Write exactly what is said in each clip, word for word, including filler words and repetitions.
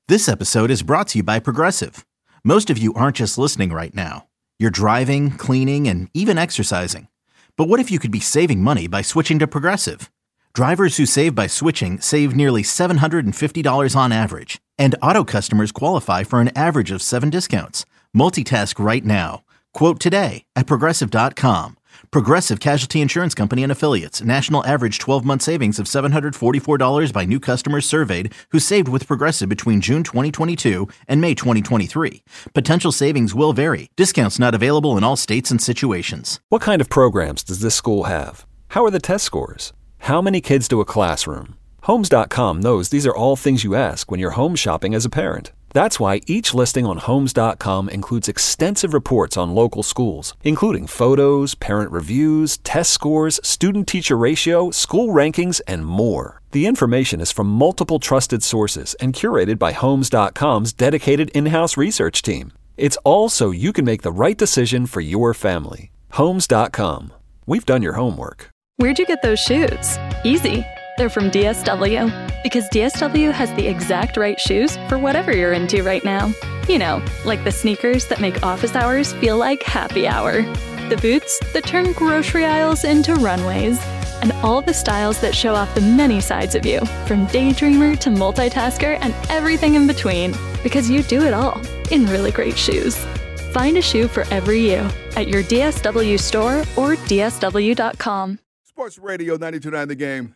This episode is brought to you by Progressive. Most of you aren't just listening right now. You're driving, cleaning, and even exercising. But what if you could be saving money by switching to Progressive? Drivers who save by switching save nearly seven hundred fifty dollars on average. And auto customers qualify for an average of seven discounts. Multitask right now. Quote today at Progressive dot com. Progressive Casualty Insurance Company and Affiliates. National average twelve-month savings of seven hundred forty-four dollars by new customers surveyed who saved with Progressive between June twenty twenty-two and May twenty twenty-three. Potential savings will vary. Discounts not available in all states and situations. What kind of programs does this school have? How are the test scores? How many kids do a classroom? Homes dot com knows these are all things you ask when you're home shopping as a parent. That's why each listing on Homes dot com includes extensive reports on local schools, including photos, parent reviews, test scores, student-teacher ratio, school rankings, and more. The information is from multiple trusted sources and curated by Homes dot com's dedicated in-house research team. It's all so you can make the right decision for your family. Homes dot com. We've done your homework. Where'd you get those shoes? Easy. They're from D S W. Because D S W has the exact right shoes for whatever you're into right now. You know, like the sneakers that make office hours feel like happy hour. The boots that turn grocery aisles into runways. And all the styles that show off the many sides of you, from daydreamer to multitasker and everything in between. Because you do it all in really great shoes. Find a shoe for every you at your D S W store or D S W dot com. Sports Radio ninety-two point nine The Game.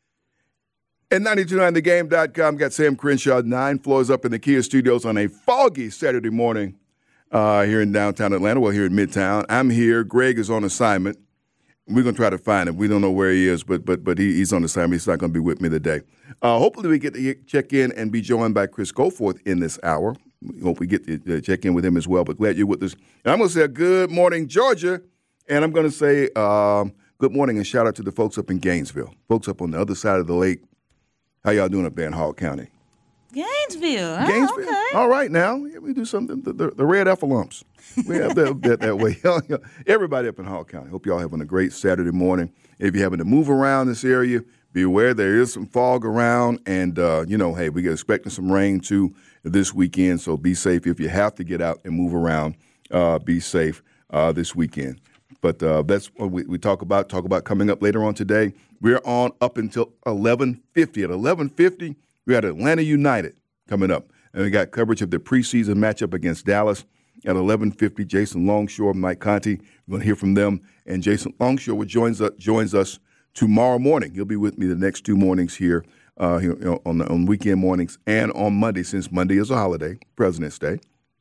And ninety-two point nine the game dot com. Got Sam Crenshaw, nine floors up in the Kia studios on a foggy Saturday morning uh, here in downtown Atlanta. Well, here in Midtown. I'm here. Greg is on assignment. We're going to try to find him. We don't know where he is, but but but he, he's on assignment. He's not going to be with me today. Uh, hopefully we get to check in and be joined by Chris Goforth in this hour. We hope we get to check in with him as well, but glad you're with us. And I'm going to say good morning, Georgia, and I'm going to say um, good morning and shout out to the folks up in Gainesville, folks up on the other side of the lake. How y'all doing up there in Hall County? Gainesville. Oh, Gainesville. okay. All right now. Yeah, we do something. The, the, the red alphalumps. We have that, that that way. Everybody up in Hall County. Hope y'all having a great Saturday morning. If you're having to move around this area, be aware there is some fog around. And, uh, you know, hey, we're expecting some rain, too, this weekend. So be safe. If you have to get out and move around, uh, be safe uh, this weekend. But uh, that's what we, we talk about. Talk about coming up later on today. We're on up until eleven fifty. At eleven fifty, we got Atlanta United coming up. And we got coverage of the preseason matchup against Dallas. At eleven fifty, Jason Longshore, Mike Conti. We're going to hear from them. And Jason Longshore joins us, joins us tomorrow morning. He'll be with me the next two mornings here, uh, here you know, on, the, on weekend mornings and on Monday, since Monday is a holiday, President's Day.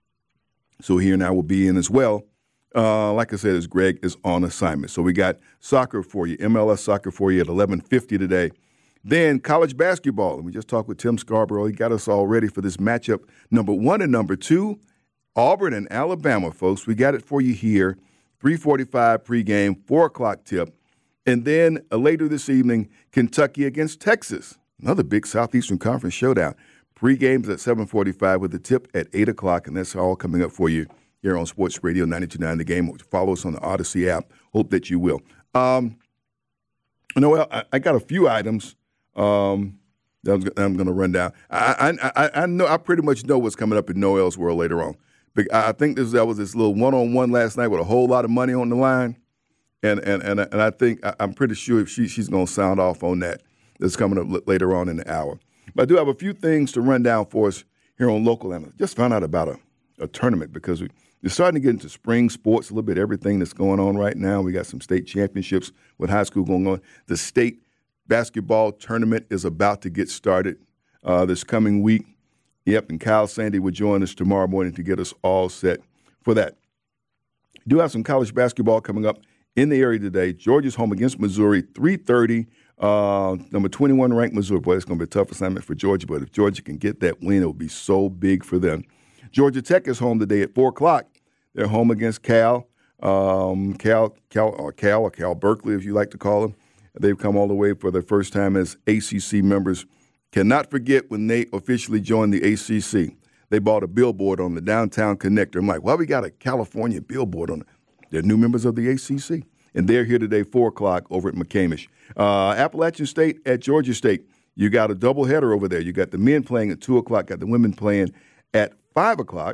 So he and I will be in as well. Uh, like I said, as Greg is on assignment. So we got soccer for you, M L S soccer for you at eleven fifty today. Then college basketball. And we just talked with Tim Scarborough. He got us all ready for this matchup. Number one and number two, Auburn and Alabama, folks. We got it for you here. three forty-five pregame, four o'clock tip. And then uh, later this evening, Kentucky against Texas. Another big Southeastern Conference showdown. Pregames at seven forty-five with the tip at eight o'clock. And that's all coming up for you here on Sports Radio ninety-two point nine The Game. Follow us on the Odyssey app. Hope that you will. Um, Noel, I, I got a few items um, that I'm, I'm going to run down. I, I, I, I know I pretty much know what's coming up in Noel's world later on. But I think this that was this little one-on-one last night with a whole lot of money on the line, and and and, and I think I, I'm pretty sure if she she's going to sound off on that. That's coming up later on in the hour. But I do have a few things to run down for us here on Local Analyst. Just found out about a, a tournament because we. You're starting to get into spring sports, a little bit everything that's going on right now. We got some state championships with high school going on. The state basketball tournament is about to get started uh, this coming week. Yep, and Kyle Sandy will join us tomorrow morning to get us all set for that. We do have some college basketball coming up in the area today. Georgia's home against Missouri, three thirty. Uh, number twenty-one ranked Missouri. Boy, it's going to be a tough assignment for Georgia, but if Georgia can get that win, it will be so big for them. Georgia Tech is home today at four o'clock. They're home against Cal, um, Cal, Cal, or Cal, or Cal Berkeley, if you like to call them. They've come all the way for their first time as A C C members. Cannot forget when they officially joined the A C C. They bought a billboard on the downtown connector. I'm like, why we got a California billboard on it? They're new members of the A C C. And they're here today, four o'clock, over at McCamish. Uh, Appalachian State at Georgia State. you got a doubleheader over there. You got the men playing at two o'clock, got the women playing at five o'clock.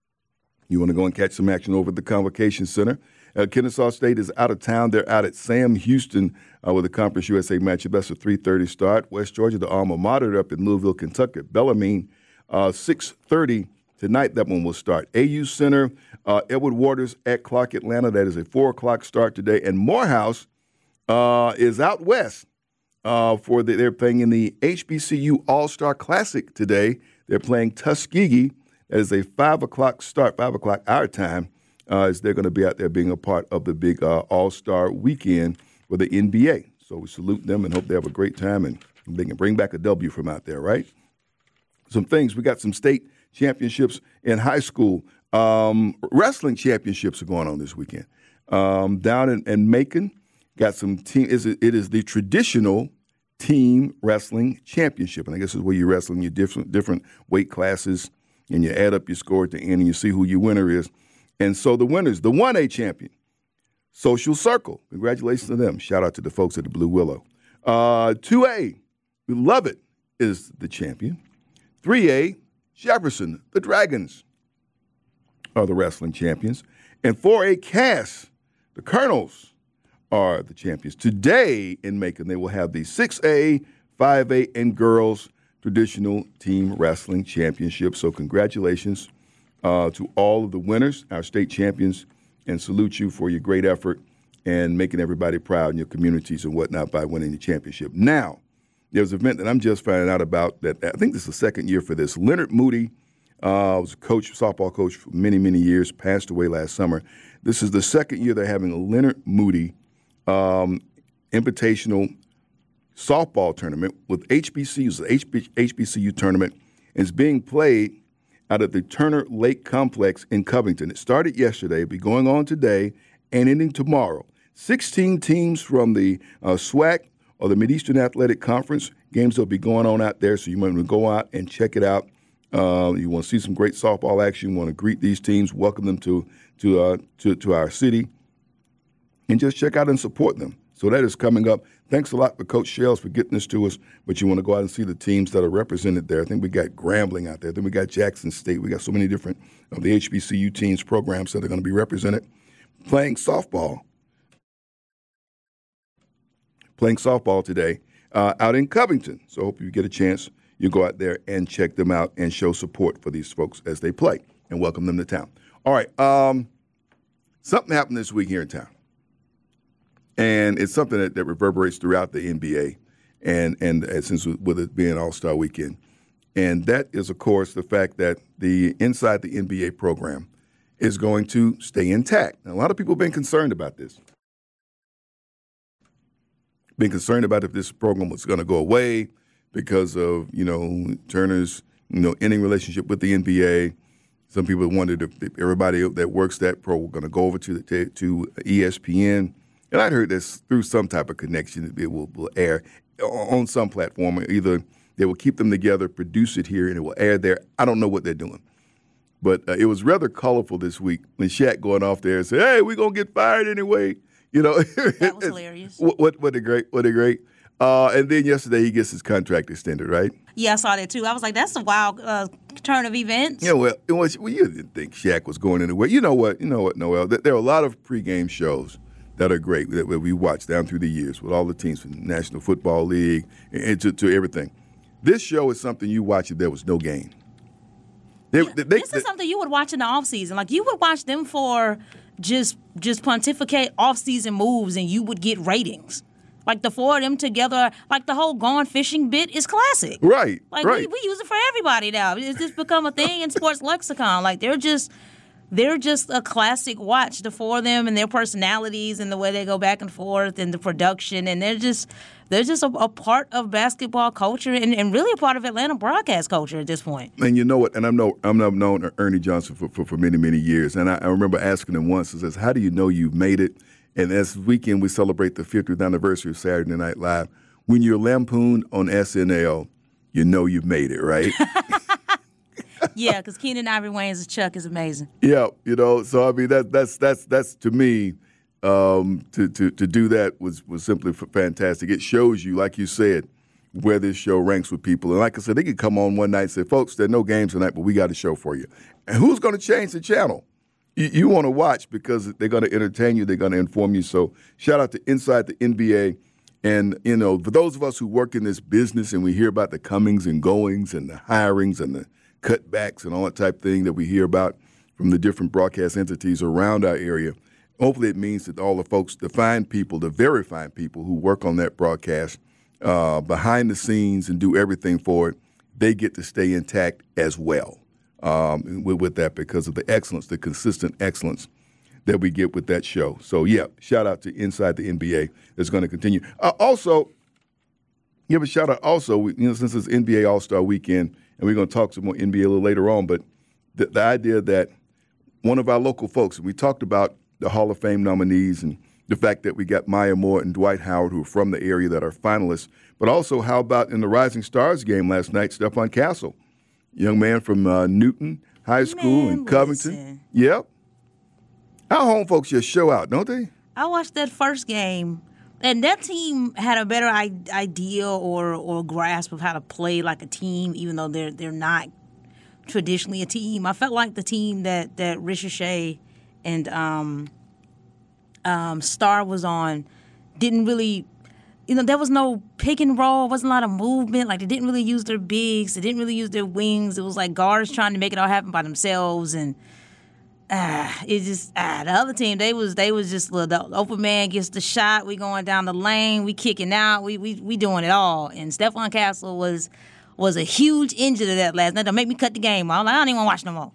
You want to go and catch some action over at the Convocation Center. Uh, Kennesaw State is out of town. They're out at Sam Houston uh, with a Conference U S A matchup. That's a three thirty start. West Georgia, the alma mater, up in Louisville, Kentucky. Bellarmine, uh, six thirty tonight. That one will start. A U Center, uh, Edward Waters at Clark Atlanta. That is a four o'clock start today. And Morehouse uh, is out west uh, for the, they're playing in the H B C U All-Star Classic today. They're playing Tuskegee. That is a five o'clock start, five o'clock our time, uh, as they're going to be out there being a part of the big uh, All-Star weekend for the N B A. So we salute them and hope they have a great time and they can bring back a W from out there, right? Some things. We got some state championships in high school. Um, wrestling championships are going on this weekend. Um, down in, in Macon, got some team. Is it, it is the traditional team wrestling championship, and I guess is where you wrestle in your different different weight classes, and you add up your score at the end, and you see who your winner is. And so the winners, the one A champion, Social Circle. Congratulations to them. Shout out to the folks at the Blue Willow. Uh, two A, we love it, is the champion. three A, Jefferson, the Dragons, are the wrestling champions. And four A, Cass, the Colonels, are the champions. Today in Macon, they will have the six A, five A, and girls traditional team wrestling championship. So congratulations uh, to all of the winners, our state champions, and salute you for your great effort and making everybody proud in your communities and whatnot by winning the championship. Now, there's an event that I'm just finding out about that I think this is the second year for this. Leonard Moody uh, was a coach, softball coach for many, many years, passed away last summer. This is the second year they're having a Leonard Moody um, Invitational softball tournament with H B C Us, the H B C U tournament, and it's being played out at the Turner Lake Complex in Covington. It started yesterday, it'll be going on today and ending tomorrow. sixteen teams from the uh, SWAC or the Mid-Eastern Athletic Conference. Games will be going on out there, so you might want to go out and check it out. Uh, you want to see some great softball action, you want to greet these teams, welcome them to to uh, to, to our city, and just check out and support them. So that is coming up. Thanks a lot for Coach Shells for getting this to us, but you want to go out and see the teams that are represented there. I think we got Grambling out there. Then we got Jackson State. We got so many different of the H B C U teams programs that are going to be represented playing softball. Playing softball today uh, out in Covington. So I hope you get a chance. You go out there and check them out and show support for these folks as they play and welcome them to town. All right. Um, something happened this week here in town. And it's something that, that reverberates throughout the N B A, and, and and since with it being All-Star Weekend. And that is, of course, the fact that the inside the N B A program is going to stay intact. Now, a lot of people have been concerned about this. Been concerned about if this program was going to go away because of, you know, Turner's, you know, ending relationship with the N B A. Some people wondered if, if everybody that works that pro were going to go over to, the, to E S P N. And I'd heard this through some type of connection. It will, will air on some platform. Either they will keep them together, produce it here, and it will air there. I don't know what they're doing. But uh, it was rather colorful this week when Shaq going off there and said, hey, we're going to get fired anyway. You know, that was hilarious. What, what, what a great, what a great. Uh, and then yesterday he gets his contract extended, right? Yeah, I saw that too. I was like, that's a wild uh, turn of events. Yeah, well, it was, well, you didn't think Shaq was going anywhere. You know what? You know what, Noel? There are a lot of pregame shows that are great that we watched down through the years with all the teams from the National Football League and to, to everything. This show is something you watch if there was no game. They, yeah, they, they, this is something you would watch in the offseason. Like, you would watch them for just just pontificate offseason moves, and you would get ratings. Like, the four of them together, like the whole Gone Fishing bit is classic. Right, Like, right. We, we use it for everybody now. It's just become a thing in sports lexicon. Like, they're just... They're just a classic watch, the four of them and their personalities and the way they go back and forth and the production. And they're just they're just a, a part of basketball culture and, and really a part of Atlanta broadcast culture at this point. And you know what? And I know I'm I've known Ernie Johnson for, for, for many, many years. And I, I remember asking him once, he says, how do you know you've made it? And this weekend we celebrate the fiftieth anniversary of Saturday Night Live. When you're lampooned on S N L, you know you've made it, right? Yeah, because Keenan Ivory Wayans' Chuck is amazing. Yeah, you know, so I mean that that's that's that's to me, um, to, to to do that was was simply fantastic. It shows you, like you said, where this show ranks with people. And like I said, they could come on one night and say, folks, there are no games tonight, but we got a show for you. And who's going to change the channel? You, you want to watch because they're going to entertain you. They're going to inform you. So shout out to Inside the N B A. And, you know, for those of us who work in this business and we hear about the comings and goings and the hirings and the cutbacks and all that type of thing that we hear about from the different broadcast entities around our area, hopefully it means that all the folks, the fine people, the very fine people who work on that broadcast uh, behind the scenes and do everything for it, they get to stay intact as well um, with, with that because of the excellence, the consistent excellence that we get with that show. So, yeah, shout out to Inside the N B A. That's going to continue. Uh, also, give a shout out also, you know, since it's N B A All-Star Weekend, and we're going to talk some more N B A a little later on, but the, the idea that one of our local folks, and we talked about the Hall of Fame nominees and the fact that we got Maya Moore and Dwight Howard, who are from the area that are finalists, but also how about in the Rising Stars game last night, Stephon Castle, young man from uh, Newton High School Man, in Covington. listen. Yep. Our home folks just show out, don't they? I watched that first game, and that team had a better I- idea or or grasp of how to play like a team, even though they're they're not traditionally a team. I felt like the team that that Ricochet and um, um, Star was on didn't really, you know, there was no pick and roll, wasn't a lot of movement. Like they didn't really use their bigs, they didn't really use their wings. It was like guards trying to make it all happen by themselves, and ah, it just ah, the other team they was they was just the open man gets the shot, we going down the lane, we kicking out, we we we doing it all. And Stephon Castle was was a huge engine of that last night. Don't make me cut the game. I was like, I don't even want to watch no more.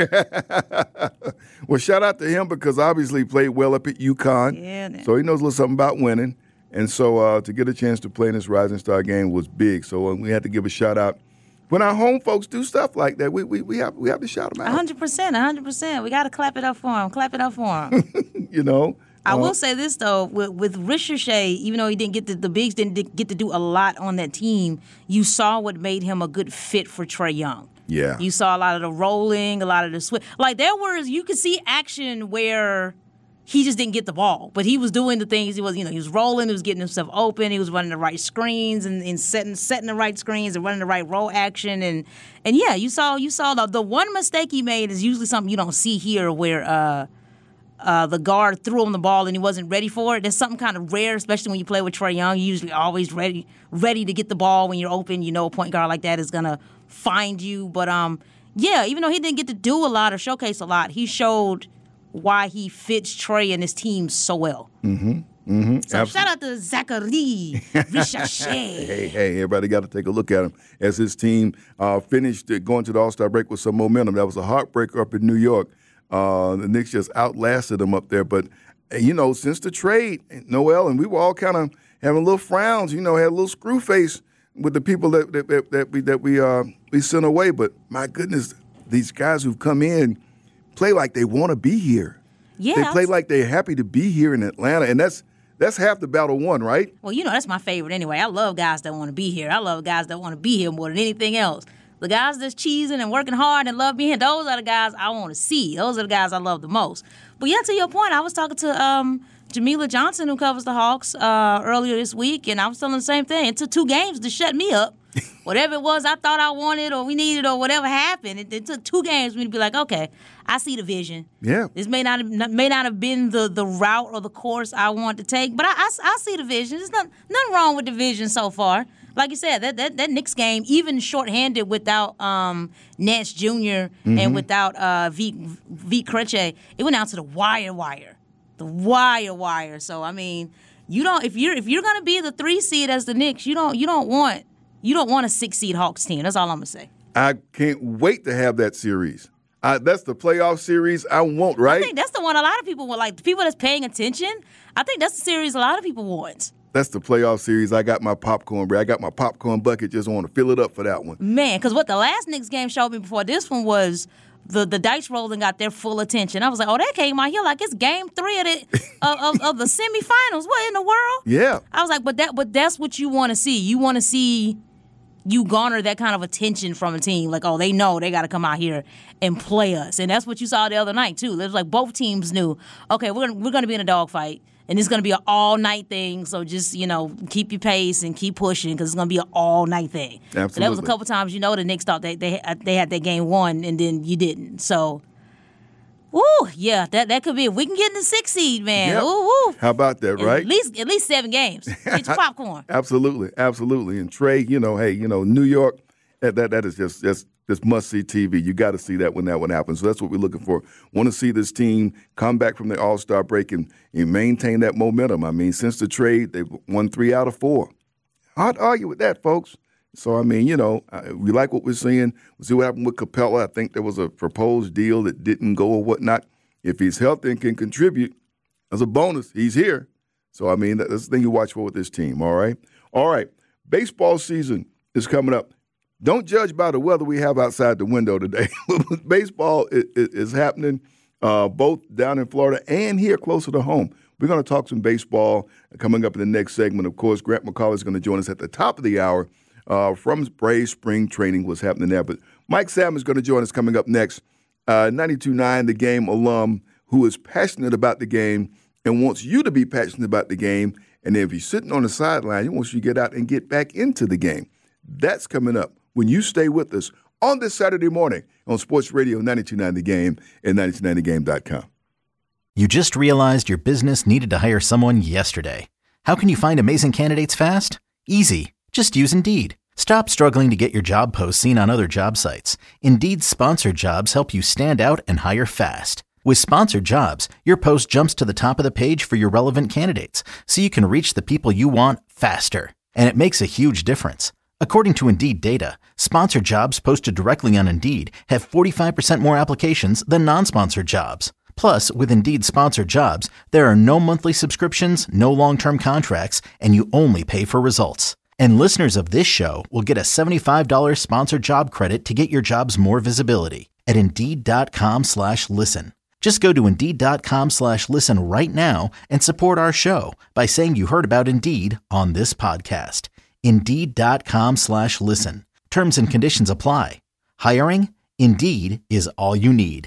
Well, shout out to him because obviously he played well up at UConn. Yeah, man. So he knows a little something about winning. And so uh, to get a chance to play in this Rising Star game was big. So uh, we had to give a shout out. When our home folks do stuff like that, we we, we have we have to shout them out. one hundred percent, one hundred percent. We got to clap it up for him. Clap it up for him. You know? I Uh, will say this, though. With, with Ricochet, even though he didn't get the, the bigs didn't get to do a lot on that team, you saw what made him a good fit for Trae Young. Yeah. You saw a lot of the rolling, a lot of the switch. Like, there was, you could see action where he just didn't get the ball, but he was doing the things. He was, you know, he was rolling, he was getting himself open, he was running the right screens and, and setting setting the right screens and running the right roll action. And, and yeah, you saw you saw the, the one mistake he made is usually something you don't see here where uh, uh, the guard threw him the ball and he wasn't ready for it. There's something kind of rare, especially when you play with Trae Young. You're usually always ready ready to get the ball when you're open. You know a point guard like that is going to find you. But, um, yeah, even though he didn't get to do a lot or showcase a lot, he showed why he fits Trae and his team so well. Mm-hmm. Mm-hmm. So Absolutely. shout out to Zachary Ricochet. Hey, hey, everybody got to take a look at him as his team uh, finished uh, going to the All-Star break with some momentum. That was a heartbreaker up in New York. Uh, the Knicks just outlasted them up there. But, uh, you know, since the trade, Noel, and we were all kind of having little frowns, you know, had a little screw face with the people that that, that, that we that we uh, we sent away. But, my goodness, these guys who've come in play like they want to be here. Yeah. They play like they're happy to be here in Atlanta, and that's that's half the battle won, right? Well, you know, that's my favorite anyway. I love guys that want to be here. I love guys that want to be here more than anything else. The guys that's cheesing and working hard and love being here, those are the guys I want to see. Those are the guys I love the most. But yeah, to your point, I was talking to um, Jamila Johnson, who covers the Hawks, uh, earlier this week, and I was telling the same thing. It took two games to shut me up. Whatever it was I thought I wanted or we needed or whatever happened, it, it took two games for me to be like, okay, I see the vision. Yeah. This may not have, may not have been the, the route or the course I want to take, but I, I, I see the vision. There's not, nothing wrong with the vision so far. Like you said, that that, that Knicks game, even shorthanded without um, Nance Junior Mm-hmm. and without uh, Vit Krejci, it went out to the wire wire. The wire wire. So, I mean, you don't if you're if you're gonna be the three seed as the Knicks, you don't you don't want you don't want a six seed Hawks team. That's all I'm gonna say. I can't wait to have that series. Uh, that's the playoff series I want, right? I think that's the one a lot of people want. Like the people that's paying attention, I think that's the series a lot of people want. That's the playoff series. I got my popcorn, bro. I got my popcorn bucket. Just want to fill it up for that one. Man, because what the last Knicks game showed me before this one was the, the dice rolling got their full attention. I was like, oh, that came out here like it's game three of the of, of, of the semifinals. What in the world? Yeah. I was like, but that but that's what you want to see. You want to see you garner that kind of attention from a team. Like, oh, they know they got to come out here and play us. And that's what you saw the other night, too. It was like both teams knew, okay, we're, we're going to be in a dogfight. And it's going to be an all-night thing, so just, you know, keep your pace and keep pushing because it's going to be an all-night thing. Absolutely. So that was a couple times, you know, the Knicks thought they they, they had their game won, and then you didn't. So, woo, yeah, that, that could be. If we can get in the sixth seed, man, Yep. woo, woo. How about that, right? At least, at least seven games. Get your popcorn. Absolutely, absolutely. And Trey, you know, hey, you know, New York, that that, that is just just just must see T V. You got to see that when that one happens. So that's what we're looking for. Want to see this team come back from the All-Star break and, and maintain that momentum. I mean, since the trade, they've won three out of four. Hard to argue with that, folks. So, I mean, you know, we like what we're seeing. We'll see what happened with Capella. I think there was a proposed deal that didn't go or whatnot. If he's healthy and can contribute, as a bonus, he's here. So, I mean, that's the thing you watch for with this team, all right? All right, baseball season is coming up. Don't judge by the weather we have outside the window today. Baseball is, is happening uh, both down in Florida and here closer to home. We're going to talk some baseball coming up in the next segment. Of course, Grant McCauley is going to join us at the top of the hour uh, from Braves spring training, what's happening there. But Mike Salmon is going to join us coming up next. Uh, ninety-two point nine The Game alum who is passionate about the game and wants you to be passionate about the game. And then if he's sitting on the sideline, he wants you to get out and get back into the game. That's coming up when you stay with us on this Saturday morning on Sports Radio ninety-two point nine The Game and ninety-two point nine the game dot com. You just realized your business needed to hire someone yesterday. How can you find amazing candidates fast? Easy. Just use Indeed. Stop struggling to get your job posts seen on other job sites. Indeed's sponsored jobs help you stand out and hire fast. With sponsored jobs, your post jumps to the top of the page for your relevant candidates, so you can reach the people you want faster. And it makes a huge difference. According to Indeed data, sponsored jobs posted directly on Indeed have forty-five percent more applications than non-sponsored jobs. Plus, with Indeed sponsored jobs, there are no monthly subscriptions, no long-term contracts, and you only pay for results. And listeners of this show will get a seventy-five dollars sponsored job credit to get your jobs more visibility at Indeed.com slash listen. Just go to Indeed.com slash listen right now and support our show by saying you heard about Indeed on this podcast. Indeed.com slash listen. Terms and conditions apply. Hiring? Indeed is all you need.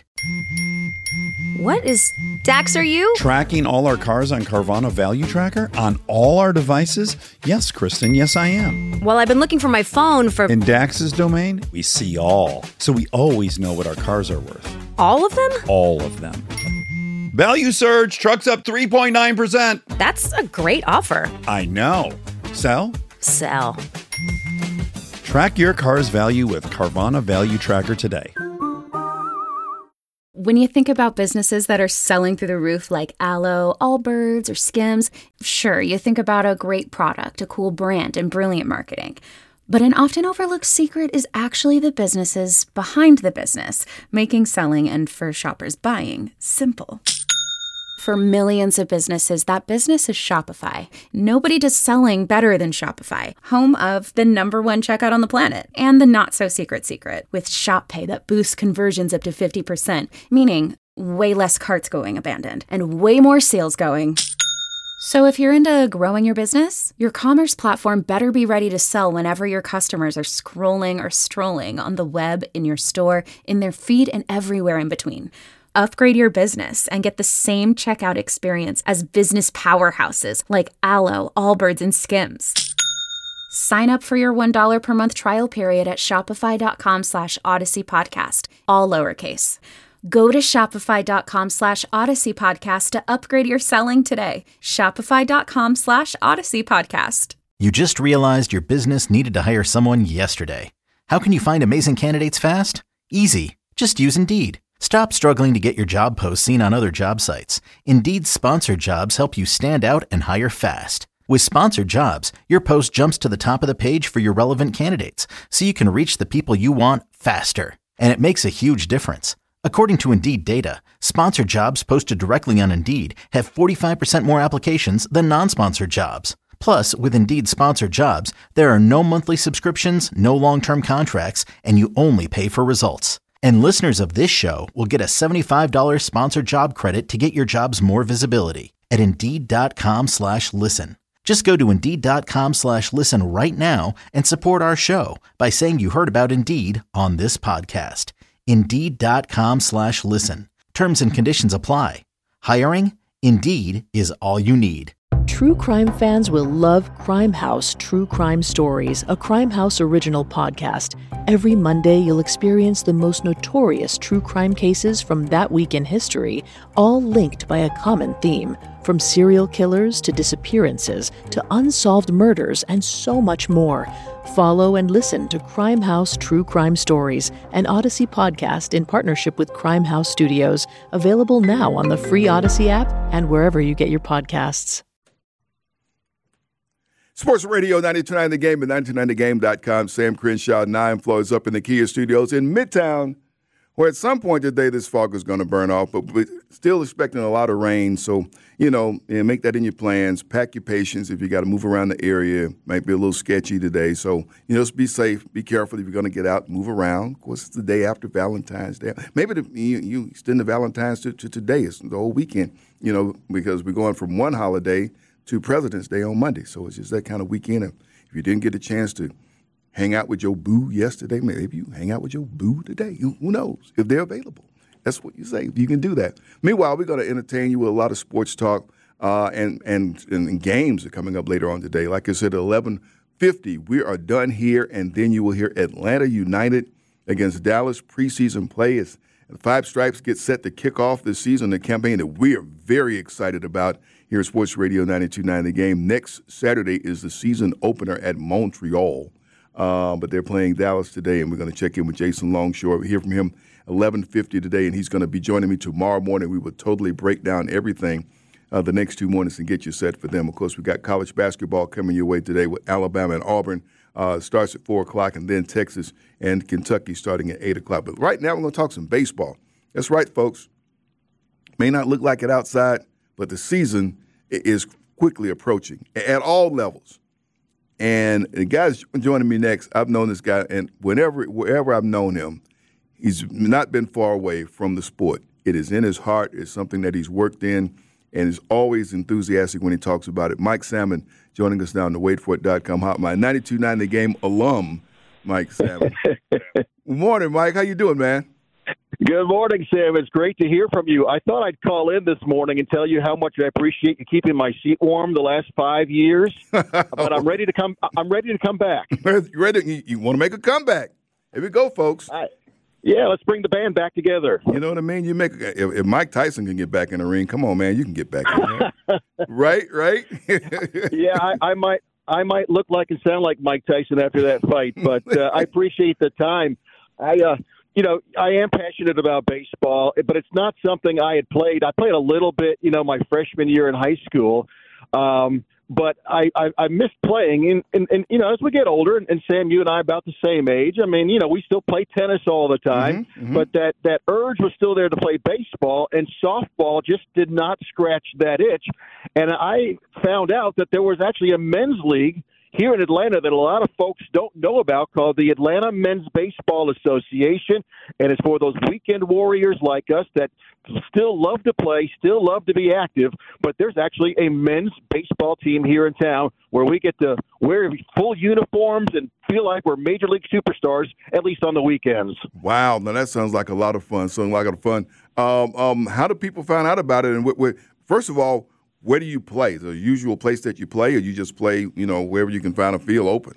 What is Dax, are you? Tracking all our cars on Carvana Value Tracker on all our devices? Yes, Kristen, yes I am. Well, I've been looking for my phone for... In Dax's domain, we see all. So we always know what our cars are worth. All of them? All of them. Value surge, trucks up three point nine percent. That's a great offer. I know. Sell? Sell. Track your car's value with Carvana Value Tracker today. When you think about businesses that are selling through the roof like Aloe, Allbirds, or Skims, sure, you think about a great product, a cool brand, and brilliant marketing. But an often overlooked secret is actually the businesses behind the business, making selling and for shoppers buying simple. For millions of businesses, that business is Shopify. Nobody does selling better than Shopify, home of the number one checkout on the planet and the not-so-secret secret with Shop Pay that boosts conversions up to fifty percent, meaning way less carts going abandoned and way more sales going. So if you're into growing your business, your commerce platform better be ready to sell whenever your customers are scrolling or strolling on the web, in your store, in their feed, and everywhere in between. Upgrade your business and get the same checkout experience as business powerhouses like Aloe, Allbirds, and Skims. Sign up for your one dollar per month trial period at shopify.com slash Odyssey Podcast, all lowercase. Go to shopify.com slash Odyssey Podcast to upgrade your selling today. Shopify.com slash Odyssey Podcast. You just realized your business needed to hire someone yesterday. How can you find amazing candidates fast? Easy. Just use Indeed. Stop struggling to get your job posts seen on other job sites. Indeed's sponsored jobs help you stand out and hire fast. With sponsored jobs, your post jumps to the top of the page for your relevant candidates, so you can reach the people you want faster. And it makes a huge difference. According to Indeed data, sponsored jobs posted directly on Indeed have forty-five percent more applications than non-sponsored jobs. Plus, with Indeed sponsored jobs, there are no monthly subscriptions, no long-term contracts, and you only pay for results. And listeners of this show will get a seventy-five dollars sponsored job credit to get your jobs more visibility at Indeed.com slash listen. Just go to Indeed.com slash listen right now and support our show by saying you heard about Indeed on this podcast. Indeed.com slash listen. Terms and conditions apply. Hiring? Indeed is all you need. True crime fans will love Crime House True Crime Stories, a Crime House original podcast. Every Monday, you'll experience the most notorious true crime cases from that week in history, all linked by a common theme. From serial killers to disappearances to unsolved murders and so much more. Follow and listen to Crime House True Crime Stories, an Odyssey podcast in partnership with Crime House Studios, available now on the free Odyssey app and wherever you get your podcasts. Sports Radio ninety-two point nine The Game at ninety-two point nine the game dot com. Sam Crenshaw, nine floors up in the Kia Studios in Midtown, where at some point today this fog is going to burn off, but we're still expecting a lot of rain. So, you know, yeah, make that in your plans. Pack your patience if you got to move around the area. Might be a little sketchy today. So, you know, just be safe. Be careful if you're going to get out, move around. Of course, it's the day after Valentine's Day. Maybe the, you, you extend the Valentine's to, to today. It's the whole weekend, you know, because we're going from one holiday to President's Day on Monday. So it's just that kind of weekend. If you didn't get a chance to hang out with your boo yesterday, maybe you hang out with your boo today. Who knows if they're available? That's what you say. You can do that. Meanwhile, we're going to entertain you with a lot of sports talk, uh, and, and and games are coming up later on today. Like I said, at eleven fifty, we are done here, and then you will hear Atlanta United against Dallas preseason play. As the Five Stripes get set to kick off this season, the campaign that we are very excited about here at Sports Radio ninety-two point nine The Game. Next Saturday is the season opener at Montreal. Uh, but they're playing Dallas today, and we're going to check in with Jason Longshore. We hear from him eleven fifty today, and he's going to be joining me tomorrow morning. We will totally break down everything uh, the next two mornings and get you set for them. Of course, we've got college basketball coming your way today with Alabama and Auburn. Uh, starts at four o'clock, and then Texas and Kentucky starting at eight o'clock. But right now we're going to talk some baseball. That's right, folks. May not look like it outside, but the season is quickly approaching at all levels. And the guy's joining me next. I've known this guy, and whenever, wherever I've known him, he's not been far away from the sport. It is in his heart. It's something that he's worked in, and is always enthusiastic when he talks about it. Mike Salmon joining us now on the wait for it dot com hotline. ninety-two point nine The Game alum, Mike Salmon. Good morning, Mike. How you doing, man? Good morning, Sam. It's great to hear from you. I thought I'd call in this morning and tell you how much I appreciate you keeping my seat warm the last five years. But I'm ready to come. I'm ready to come back. You ready? You, you want to make a comeback? Here we go, folks. I, yeah, let's bring the band back together. You know what I mean? You make if, if Mike Tyson can get back in the ring, come on, man, you can get back in there. right, right. yeah, I, I might. I might look like and sound like Mike Tyson after that fight, but uh, I appreciate the time. I. Uh, You know, I am passionate about baseball, but it's not something I had played. I played a little bit, you know, my freshman year in high school, um, but I, I, I missed playing. And, and, and, you know, as we get older, and, and Sam, you and I are about the same age, I mean, you know, we still play tennis all the time, mm-hmm, mm-hmm. but that, that urge was still there to play baseball, and softball just did not scratch that itch. And I found out that there was actually a men's league here in Atlanta that a lot of folks don't know about, called the Atlanta Men's Baseball Association, and it's for those weekend warriors like us that still love to play, still love to be active, but there's actually a men's baseball team here in town where we get to wear full uniforms and feel like we're major league superstars, at least on the weekends. Wow, now that sounds like a lot of fun, sounds like a lot of fun. Um, um, how do people find out about it? And what, what, first of all, where do you play? Is there a usual place that you play, or you just play, you know, wherever you can find a field open?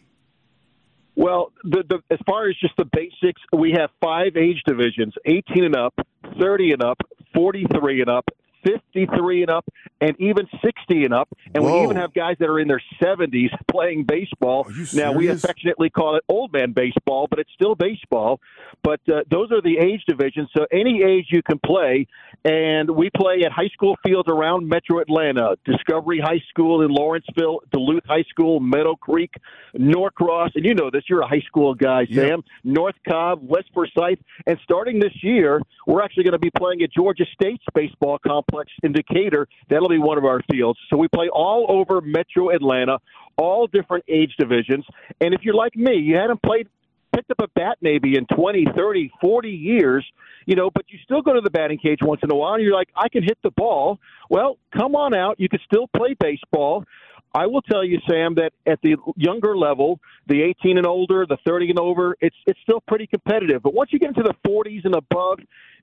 Well, the, the, as far as just the basics, we have five age divisions, eighteen and up, thirty and up, forty-three and up, fifty-three and up, and even sixty and up. And Whoa. We even have guys that are in their seventies playing baseball. Now, we affectionately call it old man baseball, but it's still baseball. But uh, those are the age divisions, so any age you can play. And we play at high school fields around Metro Atlanta, Discovery High School in Lawrenceville, Duluth High School, Meadow Creek, Norcross, and you know this, you're a high school guy, Sam, yep. North Cobb, West Forsyth. And starting this year, we're actually going to be playing at Georgia State's baseball complex in Decatur. That'll be one of our fields. So we play all over Metro Atlanta, all different age divisions. And if you're like me, you hadn't played picked up a bat maybe in twenty, thirty, forty years, you know, but you still go to the batting cage once in a while and you're like, I can hit the ball. Well, come on out. You can still play baseball. I will tell you, Sam, that at the younger level, the eighteen and older, the thirty and over, it's it's still pretty competitive. But once you get into the forties and above,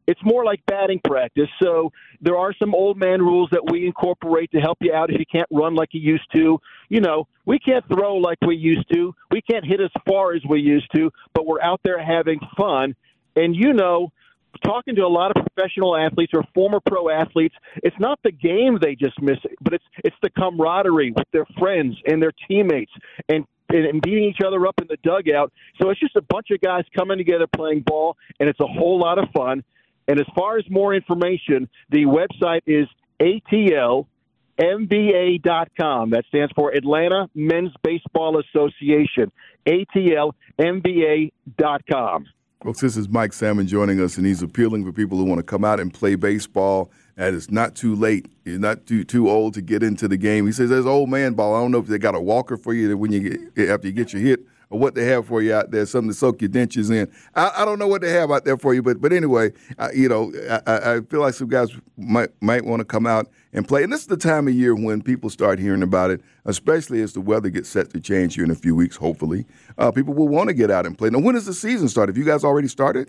It's more like batting practice. So there are some old man rules that we incorporate to help you out if you can't run like you used to. You know, we can't throw like we used to. We can't hit as far as we used to, but we're out there having fun. And, you know, talking to a lot of professional athletes or former pro athletes, it's not the game they just miss, but it's it's the camaraderie with their friends and their teammates and and beating each other up in the dugout. So it's just a bunch of guys coming together playing ball, and it's a whole lot of fun. And as far as more information, the website is A T L M B A dot com. That stands for Atlanta Men's Baseball Association, A T L M B A dot com. Folks, this is Mike Salmon joining us, and he's appealing for people who want to come out and play baseball. And it's not too late. You're not too too old to get into the game. He says there's old man ball. I don't know if they got a walker for you when you get, after you get your hit, or what they have for you out there, something to soak your dentures in. I, I don't know what they have out there for you, but but anyway, I, you know, I, I feel like some guys might might want to come out and play. And this is the time of year when people start hearing about it, especially as the weather gets set to change here in a few weeks, hopefully. Uh, people will want to get out and play. Now, when does the season start? Have you guys already started?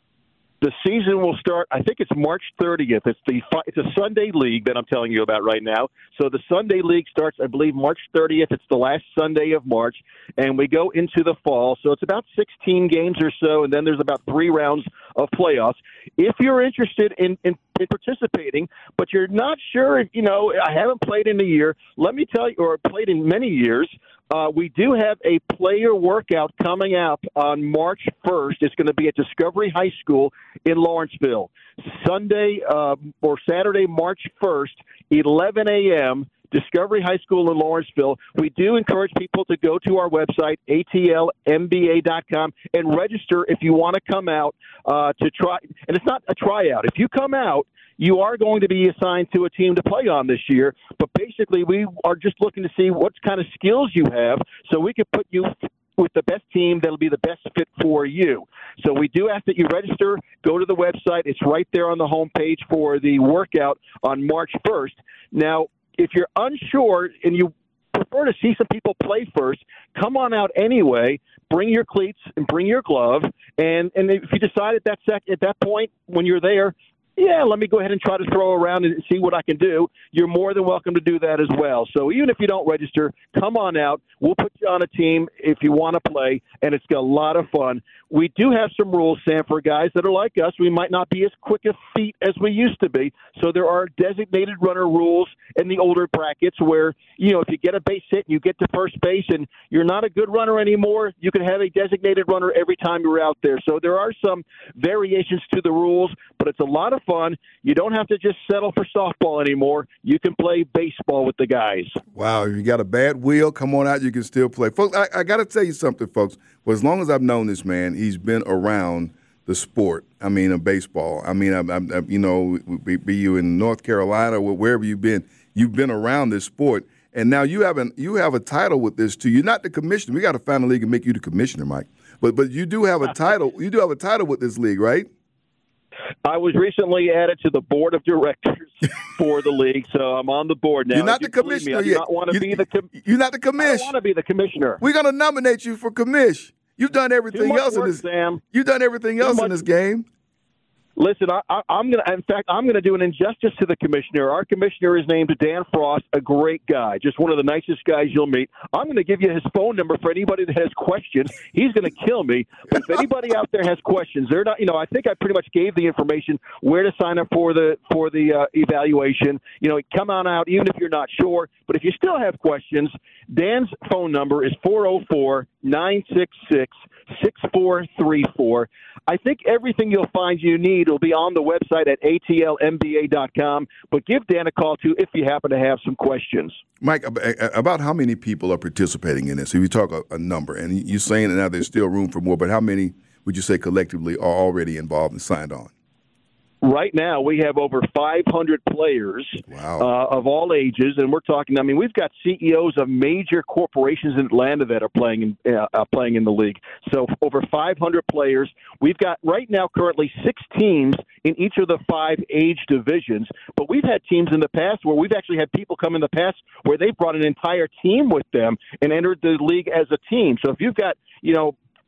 The season will start, I think it's March thirtieth. It's the it's a Sunday league that I'm telling you about right now. So the Sunday league starts, I believe, March thirtieth. It's the last Sunday of March, and we go into the fall. So it's about sixteen games or so, and then there's about three rounds of playoffs. If you're interested in, in, in participating, but you're not sure, if, you know, I haven't played in a year, let me tell you, or played in many years, Uh, we do have a player workout coming up on March first. It's going to be at Discovery High School in Lawrenceville. Sunday uh, or Saturday, March first, eleven a.m., Discovery High School in Lawrenceville. We do encourage people to go to our website, A T L M B A dot com, and register if you want to come out uh, to try. And it's not a tryout. If you come out, you are going to be assigned to a team to play on this year. But basically, we are just looking to see what kind of skills you have so we can put you with the best team that'll be the best fit for you. So we do ask that you register. Go to the website. It's right there on the homepage for the workout on March first. Now, if you're unsure and you prefer to see some people play first, come on out anyway. Bring your cleats and bring your glove. And, and if you decide at that sec- at that point when you're there, yeah, let me go ahead and try to throw around and see what I can do, you're more than welcome to do that as well. So even if you don't register, come on out. We'll put you on a team if you want to play, and it's got a lot of fun. We do have some rules, Sam, for guys that are like us. We might not be as quick of feet as we used to be. So there are designated runner rules in the older brackets where, you know, if you get a base hit and you get to first base and you're not a good runner anymore, you can have a designated runner every time you're out there. So there are some variations to the rules, but it's a lot of fun. You don't have to just settle for softball anymore. You can play baseball with the guys. Wow, if you got a bad wheel, come on out, you can still play. Folks, I, I got to tell you something, folks. For as long as I've known this man, he's been around the sport. I mean, of baseball. I mean, I'm, I'm, you know, be, be you in North Carolina or wherever you've been, you've been around this sport. And now you have, an, you have a title with this, too. You're not the commissioner. We got to find a league and make you the commissioner, Mike. But but you do have a title. You do have a title with this league, right? I was recently added to the board of directors for the league, so I'm on the board now. You're not you the commissioner me, I do yet. not want to you, be the com- you're not the commish. I don't want to be the commissioner. We're going to nominate you for commish. You've done everything else work, in this. Sam. You've done everything else much- in this game. Listen, I, I, I'm going to. In fact, I'm going to do an injustice to the commissioner. Our commissioner is named Dan Frost, a great guy, just one of the nicest guys you'll meet. I'm going to give you his phone number for anybody that has questions. He's going to kill me. But if anybody out there has questions, they're not. You know, I think I pretty much gave the information where to sign up for the for the uh, evaluation. You know, come on out, even if you're not sure. But if you still have questions, Dan's phone number is four oh four, nine six six, six four three four. I think everything you'll find you need will be on the website at A T L M B A dot com, but give Dan a call, too, if you happen to have some questions. Mike, about how many people are participating in this? If you talk a, a number, and you're saying that now there's still room for more, but how many would you say collectively are already involved and signed on? Right now, we have over five hundred players wow. uh, of all ages, and we're talking. I mean, we've got C E Os of major corporations in Atlanta that are playing in uh, uh, playing in the league. So, over five hundred players. We've got right now currently six teams in each of the five age divisions. But we've had teams in the past where we've actually had people come in the past where they've brought an entire team with them and entered the league as a team. So, if you've got, you know,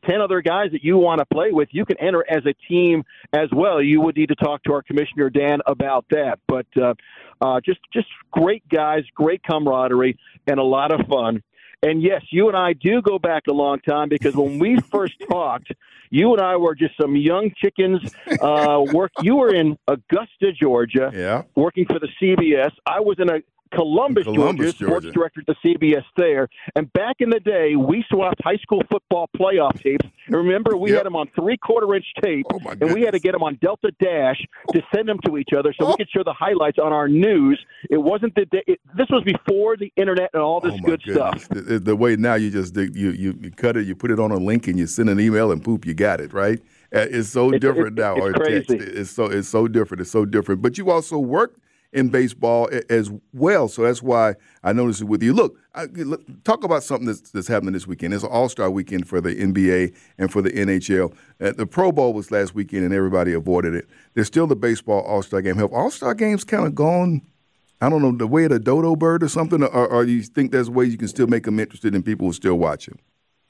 ten other guys that you want to play with, you can enter as a team as well. You would need to talk to our commissioner, Dan, about that. But uh, uh, just just great guys, great camaraderie, and a lot of fun. And, yes, you and I do go back a long time because when we first talked, you and I were just some young chickens. Uh, work. You were in Augusta, Georgia, yeah. working for the C B S. I was in a Columbus, Columbus Georgia, sports Georgia. director at the C B S there. And back in the day, we swapped high school football playoff tapes. And remember, we Yep. had them on three-quarter-inch tape, Oh, my and we had to goodness. get them on Delta Dash to send them to each other so Oh. we could show the highlights on our news. It wasn't the day, it, this was before the internet and all this Oh, my good goodness. stuff. The, the way now you just dig- you, you you cut it, you put it on a link, and you send an email, and poop, you got it, right? Uh, It's so It's- different it's- now. it's or text. crazy. It's so it's so different. It's so different. But you also worked in baseball a- as well, so that's why I noticed it with you. Look, I, look, talk about something that's, that's happening this weekend. It's an All-Star weekend for the N B A and for the N H L. Uh, the Pro Bowl was last weekend, and everybody avoided it. There's still the baseball All-Star game. Have All-Star games kind of gone, I don't know, the way of the dodo bird or something, or, or do you think there's ways you can still make them interested and people will still watch them?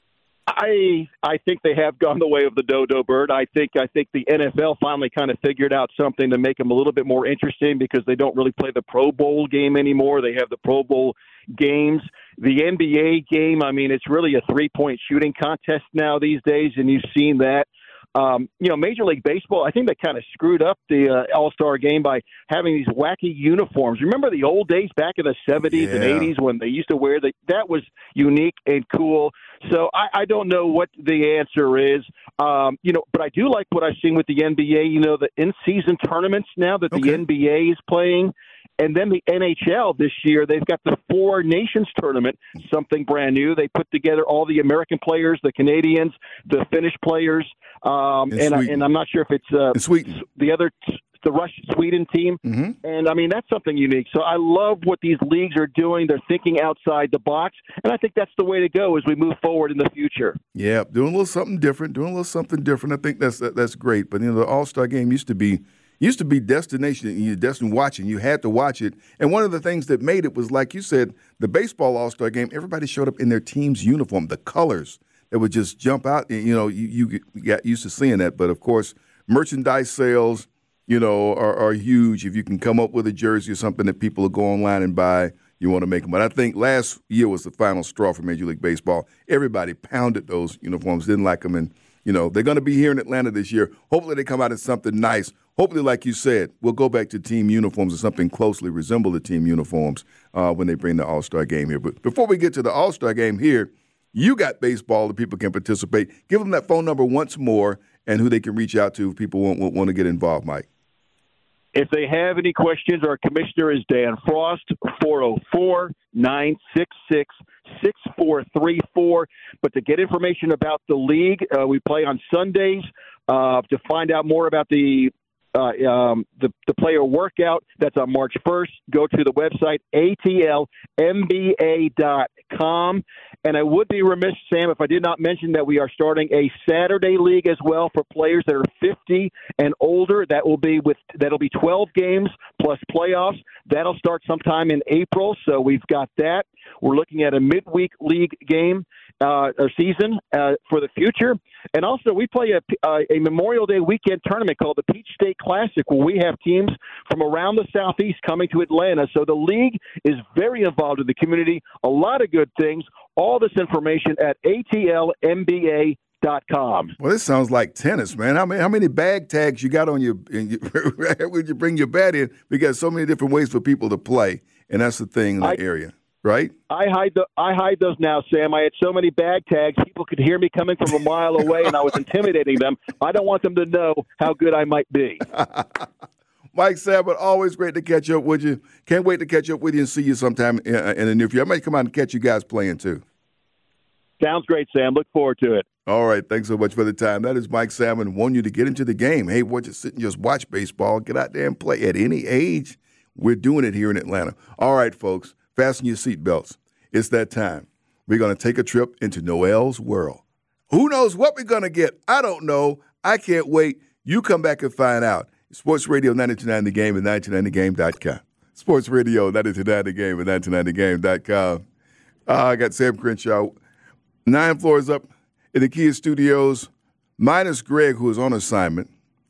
I I think they have gone the way of the dodo bird. I think I think the N F L finally kind of figured out something to make them a little bit more interesting because they don't really play the Pro Bowl game anymore. They have the Pro Bowl games. The N B A game, I mean, it's really a three-point shooting contest now these days, and you've seen that. Um, you know, Major League Baseball, I think they kind of screwed up the uh, All-Star game by having these wacky uniforms. Remember the old days back in the seventies and Yeah. eighties when they used to wear the, that was unique and cool. So I, I don't know what the answer is, um, you know, but I do like what I've seen with the N B A, you know, the in-season tournaments now that the Okay. N B A is playing. And then the N H L this year, they've got the Four Nations tournament, something brand new. They put together all the American players, the Canadians, the Finnish players, um, And and, I, Sweden. and I'm not sure if it's uh, And Sweden. the other, the Russian Sweden team. Mm-hmm. And I mean, that's something unique. So I love what these leagues are doing. They're thinking outside the box, and I think that's the way to go as we move forward in the future. Yeah, doing a little something different, doing a little something different. I think that's that, that's great. But you know, the All-Star game used to be used to be destination. You destined watching. You had to watch it. And one of the things that made it was, like you said, the baseball All-Star game. Everybody showed up in their team's uniform. The colors that would just jump out. You know, you, you got used to seeing that. But of course, merchandise sales, you know, are, are huge. If you can come up with a jersey or something that people will go online and buy, you want to make them. But I think last year was the final straw for Major League Baseball. Everybody pounded those uniforms, didn't like them, and you know they're going to be here in Atlanta this year. Hopefully, they come out in something nice. Hopefully, like you said, we'll go back to team uniforms or something closely resemble the team uniforms uh, when they bring the All-Star game here. But before we get to the All-Star game here, you got baseball that people can participate. Give them that phone number once more and who they can reach out to if people want, want to get involved, Mike. If they have any questions, our commissioner is Dan Frost, four oh four, nine six six, six four three four. But to get information about the league, uh, we play on Sundays. Uh, to find out more about the uh, um, the, the player workout, that's on March first. Go to the website, A T L M B A dot com. And I would be remiss, Sam, if I did not mention that we are starting a Saturday league as well for players that are fifty and older. That will be with that'll be twelve games plus playoffs. That'll start sometime in April. So we've got that. We're looking at a midweek league game uh, or season uh, for the future. And also, we play a, uh, a Memorial Day weekend tournament called the Peach State Classic, where we have teams from around the Southeast coming to Atlanta. So the league is very involved in the community. A lot of good things. All this information at A T L M B A dot com. Well, this sounds like tennis, man. How many how many bag tags you got on your, in your when you bring your bat in? We got so many different ways for people to play, and that's the thing in the I, area, right? I hide the I hide those now, Sam. I had so many bag tags, people could hear me coming from a mile away, and I was intimidating them. I don't want them to know how good I might be. Mike Sabat, always great to catch up with you. Can't wait to catch up with you and see you sometime in, in the near future. I might come out and catch you guys playing too. Sounds great, Sam. Look forward to it. All right. Thanks so much for the time. That is Mike Salmon. Want you to get into the game. Hey, what, just sit and just watch baseball. Get out there and play at any age. We're doing it here in Atlanta. All right, folks, fasten your seatbelts. It's that time. We're going to take a trip into Noel's world. Who knows what we're going to get? I don't know. I can't wait. You come back and find out. Sports Radio ninety-two point nine The Game and ninety-two point nine the game dot com. Sports Radio ninety-two point nine The Game and ninety-two point nine the game dot com. Uh, I got Sam Crenshaw. Nine floors up. in the Kia Studios, minus Greg, who is on assignment.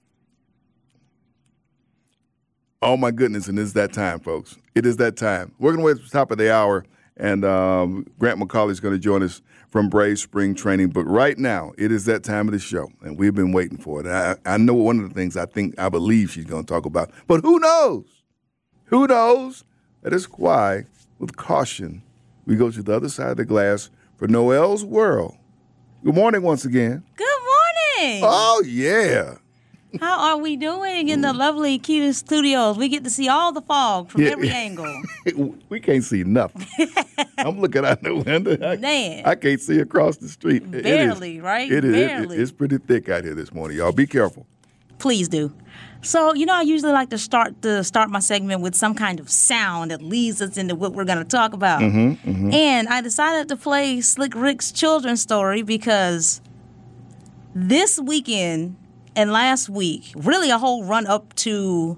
Oh, my goodness, and it's that time, folks. It is that time. We're going to wait at the top of the hour, and um, Grant McCauley is going to join us from Brave Spring Training. But right now, it is that time of the show, and we've been waiting for it. I, I know one of the things I think, I believe she's going to talk about. But who knows? Who knows? That is why, with caution, we go to the other side of the glass for Noel's World. Good morning once again. Good morning. Oh, yeah. How are we doing in the lovely Kia Studios? We get to see all the fog from Yeah. every angle. We can't see nothing. I'm looking out the window. I, Man. I can't see across the street. It- Barely, it is, right? It is. it- Barely. it's pretty thick out here this morning, y'all. Be careful. Please do. So, you know, I usually like to start to start my segment with some kind of sound that leads us into what we're going to talk about. Mm-hmm, mm-hmm. And I decided to play Slick Rick's children's story because this weekend and last week, really a whole run up to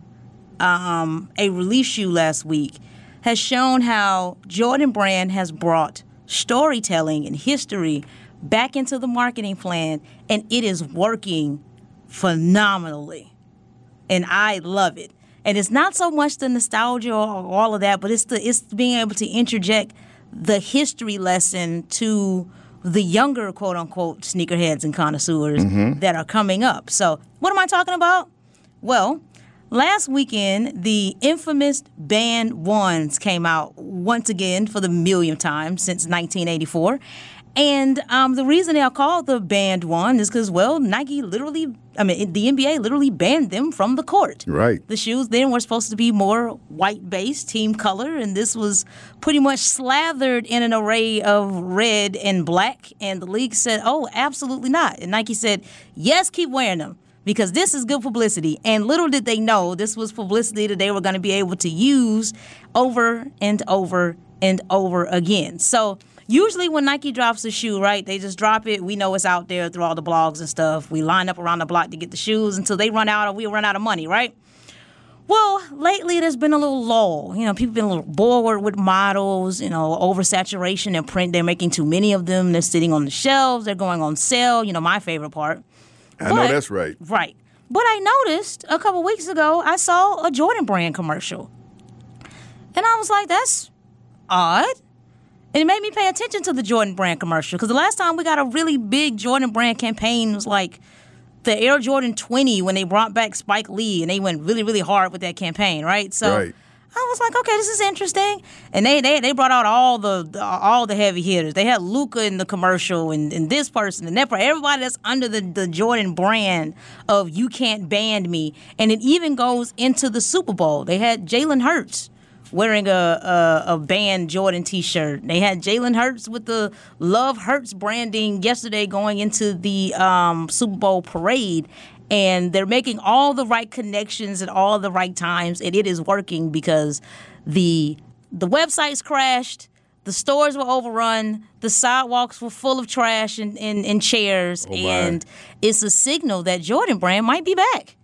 um, a release shoe last week, has shown how Jordan Brand has brought storytelling and history back into the marketing plan, and it is working phenomenally. And I love it. And it's not so much the nostalgia or all of that, but it's the it's being able to interject the history lesson to the younger, quote unquote, sneakerheads and connoisseurs Mhm. that are coming up. So what am I talking about? Well, last weekend, the infamous Band Ones came out once again for the millionth time since nineteen eighty-four. And um, the reason they are called the Band One is because, well, Nike literally, I mean, the N B A literally banned them from the court. Right. The shoes then were supposed to be more white-based, team color, and this was pretty much slathered in an array of red and black. And the league said, oh, absolutely not. And Nike said, yes, keep wearing them, because this is good publicity. And little did they know this was publicity that they were going to be able to use over and over and over again. So usually when Nike drops a shoe, right, they just drop it. We know it's out there through all the blogs and stuff. We line up around the block to get the shoes until they run out or we run out of money, right? Well, lately there's been a little lull. You know, people been a little bored with models, you know, oversaturation in print. They're making too many of them. They're sitting on the shelves. They're going on sale. You know, my favorite part. I know that's right. Right. But I noticed a couple weeks ago, I saw a Jordan Brand commercial. And I was like, that's odd. And it made me pay attention to the Jordan Brand commercial, because the last time we got a really big Jordan Brand campaign was like the Air Jordan twenty when they brought back Spike Lee, and they went really, really hard with that campaign, right? So Right. I was like, okay, this is interesting. And they they, they brought out all the, the all the heavy hitters. They had Luka in the commercial, and, and this person, and that person, everybody that's under the, the Jordan brand of you can't ban me. And it even goes into the Super Bowl. They had Jalen Hurts wearing a, a, a band Jordan T-shirt. They had Jalen Hurts with the Love Hurts branding yesterday going into the um, Super Bowl parade. And they're making all the right connections at all the right times, and it is working because the the websites crashed, the stores were overrun, the sidewalks were full of trash and, and, and chairs, Oh, my. and it's a signal that Jordan Brand might be back.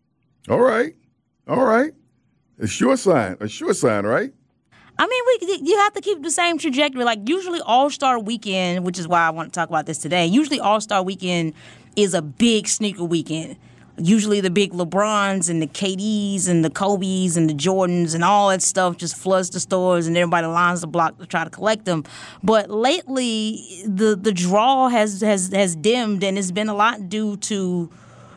All right. All right. A sure sign. A sure sign, right? I mean, we you have to keep the same trajectory. Like, usually All-Star Weekend, which is why I want to talk about this today, usually All-Star Weekend is a big sneaker weekend. Usually the big LeBrons and the K Ds and the Kobes and the Jordans and all that stuff just floods the stores, and everybody lines the block to try to collect them. But lately, the the draw has, has, has dimmed, and it's been a lot due to,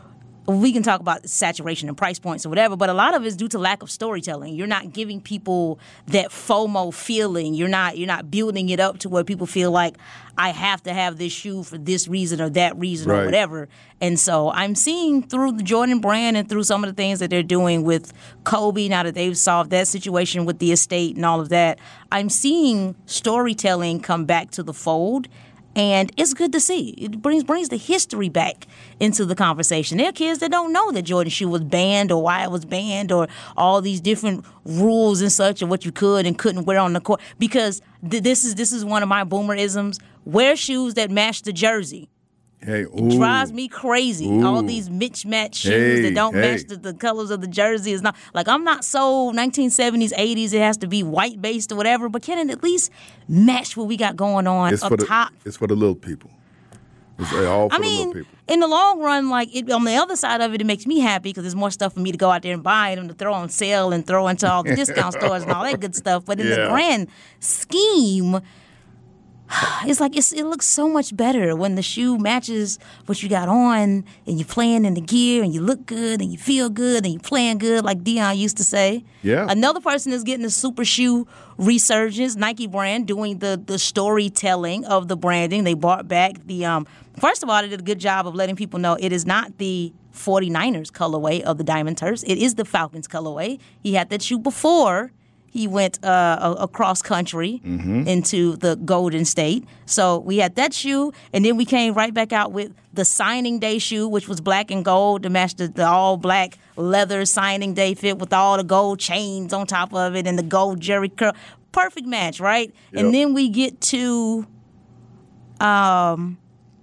we can talk about saturation and price points or whatever, but a lot of it's due to lack of storytelling. You're not giving people that FOMO feeling. You're not you're not building it up to where people feel like, I have to have this shoe for this reason or that reason Right. or whatever. And so I'm seeing through the Jordan brand and through some of the things that they're doing with Kobe, now that they've solved that situation with the estate and all of that, I'm seeing storytelling come back to the fold. And it's good to see. It brings brings the history back into the conversation. There are kids that don't know that Jordan shoe was banned or why it was banned or all these different rules and such of what you could and couldn't wear on the court. Because th- this is this is one of my boomerisms. Wear shoes that match the jersey. Hey, It ooh. drives me crazy. Ooh. All these mismatched shoes Hey, that don't hey. match the, the colors of the jersey is not like, I'm not so nineteen seventies, eighties. It has to be white based or whatever. But can it at least match what we got going on It's up for the top? it's for the little people. It's all for I the mean, little people. in the long run, like it, on the other side of it, it makes me happy because there's more stuff for me to go out there and buy and to throw on sale and throw into all the discount stores and all that good stuff. But in Yeah. the grand scheme, it's like it's, it looks so much better when the shoe matches what you got on and you're playing in the gear and you look good and you feel good and you're playing good, like Dion used to say. Yeah. Another person is getting the super shoe resurgence, Nike brand, doing the the storytelling of the branding. They brought back the, um, first of all, they did a good job of letting people know it is not the forty-niners colorway of the Diamond Turfs. It is the Falcons colorway. He had that shoe before he went uh, across country Mm-hmm. into the Golden State. So we had that shoe, and then we came right back out with the signing day shoe, which was black and gold to match the, the all-black leather signing day fit with all the gold chains on top of it and the gold jerry curl. Perfect match, right? Yep. And then we get to um,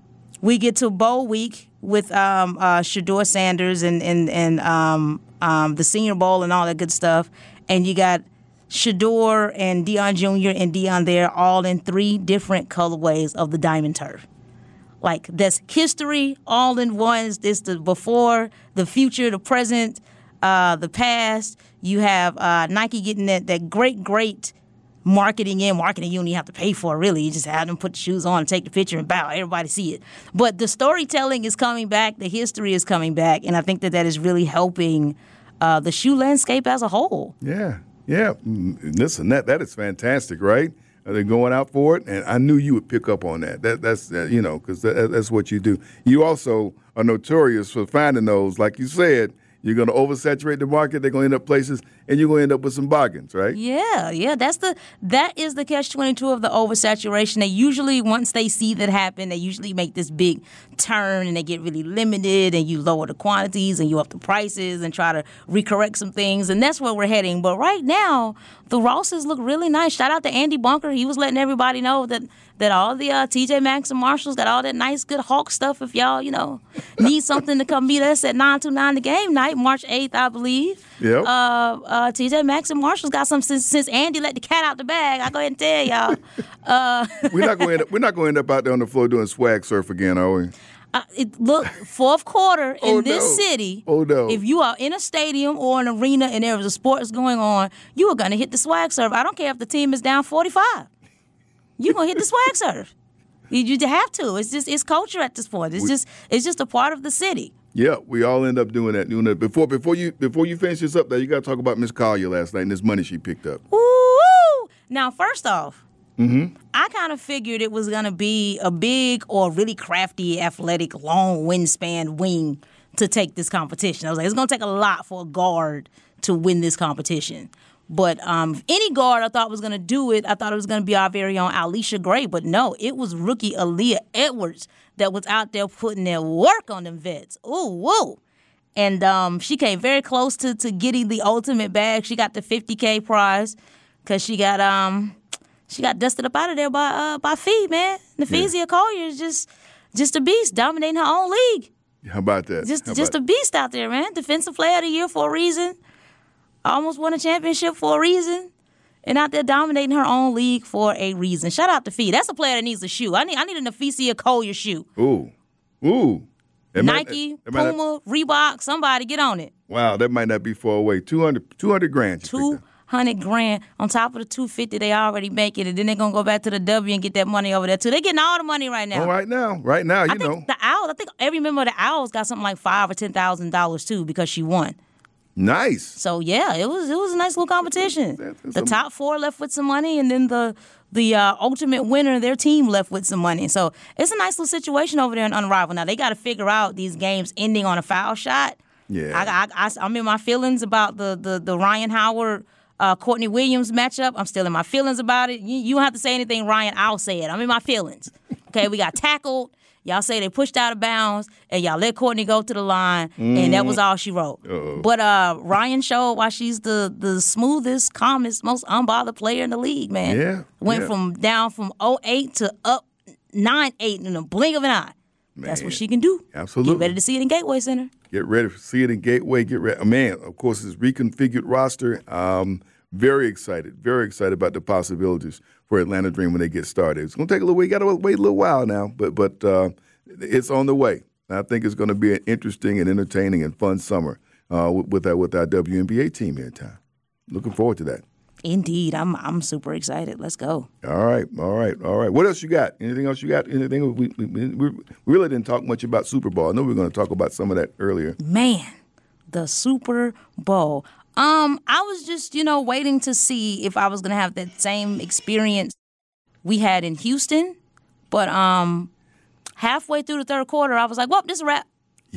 we get to Bowl Week with um, uh, Shedeur Sanders and and and um, um, the Senior Bowl and all that good stuff, and you got Shedeur and Deion Junior and Deion there all in three different colorways of the Diamond Turf. Like, that's history all in one. It's, it's the before, the future, the present, uh, the past. You have uh, Nike getting that, that great, great marketing in. Marketing you don't even have to pay for, really. You just have them put the shoes on and take the picture and bow. Everybody see it. But the storytelling is coming back. The history is coming back. And I think that that is really helping uh, the shoe landscape as a whole. Yeah, yeah. Mm, Listen, that that is fantastic, right? Uh, They're going out for it, and I knew you would pick up on that. That that's uh, you know, because that, that's what you do. You also are notorious for finding those, like you said. You're going to oversaturate the market. They're going to end up places, and you're going to end up with some bargains, right? Yeah, yeah. That's the that is the catch twenty-two of the oversaturation. They usually, once they see that happen, they usually make this big turn and they get really limited, and you lower the quantities and you up the prices and try to recorrect some things, and that's where we're heading. But right now, the Rosses look really nice. Shout out to Andy Bunker. He was letting everybody know that that all the uh, T J Maxx and Marshalls got all that nice, good Hawk stuff. If y'all, you know, need something to come meet us at nine two nine the game night, March eighth, I believe. Yep. Uh, uh, T J Maxx and Marshalls got some since, since Andy let the cat out the bag. I go ahead and tell y'all. Uh, we're not going to end up, we're not going to end up out there on the floor doing swag surf again, are we? Uh, it, look, fourth quarter in Oh, this no. city, Oh, no. if you are in a stadium or an arena and there is a sports going on, you are going to hit the swag surf. I don't care if the team is down forty-five. You're going to hit the swag surf. You, you have to. It's just it's culture at this point. It's We- just it's just a part of the city. Yeah, we all end up doing that. Doing that. Before before you before you finish this up, there, you got to talk about Miss Collier last night and this money she picked up. Ooh! Now, first off, Mm-hmm. I kind of figured it was going to be a big or really crafty, athletic, long wingspan wing to take this competition. I was like, it's going to take a lot for a guard to win this competition. But um, any guard I thought was going to do it, I thought it was going to be our very own Alicia Gray. But no, it was rookie Aaliyah Edwards that was out there putting their work on them vets. Ooh, woo. And um, she came very close to, to getting the ultimate bag. She got the fifty K prize because she got um she got dusted up out of there by uh, by Fee, man. Nafisia Yeah. Collier is just just a beast, dominating her own league. How about that? Just How just about a beast out there, man. Defensive player of the year for a reason. Almost won a championship for a reason. And out there dominating her own league for a reason. Shout out to Fee. That's a player that needs a shoe. I need I need a Nafisia Collier shoe. Ooh, ooh. That might- Nike, that might not- Puma, Reebok, somebody get on it. wow, that might not be far away. two hundred, two hundred grand. you picked Two up. hundred grand on top of the two fifty they already making, and then they're gonna go back to the W and get that money over there too. They're getting all the money right now. Oh, right now, right now, you I think know. the Owls. I think every member of the Owls got something like five or ten thousand dollars too because she won. Nice. So yeah, it was it was a nice little competition. That's The some- top four left with some money, and then the the uh, ultimate winner, their team, left with some money. So it's a nice little situation over there in Unrivaled. Now they got to figure out these games ending on a foul shot. Yeah. I, I, I, I'm in my feelings about the the, the Ryan Howard, uh, Courtney Williams matchup. I'm still in my feelings about it. You, you don't have to say anything, Ryan. I'll say it. I'm in my feelings. Okay, we got tackled. Y'all say they pushed out of bounds, and y'all let Courtney go to the line, and that was all she wrote. Uh-oh. But uh, Ryan showed why she's the the smoothest, calmest, most unbothered player in the league, man. Yeah, Went yeah. from down from oh eight to up nine eight in the blink of an eye. That's Man. what she can do. Absolutely. Get ready to see it in Gateway Center. Get ready to see it in Gateway. Get ready. Man, of course, it's reconfigured roster. Um, very excited. Very excited about the possibilities for Atlanta Dream when they get started. It's going to take a little wait. You got to wait a little while now, but but uh, it's on the way. I think it's going to be an interesting and entertaining and fun summer uh, with, with, our, with our W N B A team here in town. Looking forward to that. Indeed. I'm I'm super excited. Let's go. All right. All right. All right. What else you got? Anything else you got? Anything? We, we, we, we really didn't talk much about Super Bowl. I know we were going to talk about some of that earlier. Man, the Super Bowl. Um, I was just, you know, waiting to see if I was going to have that same experience we had in Houston. But um, halfway through the third quarter, I was like, well, this is a wrap.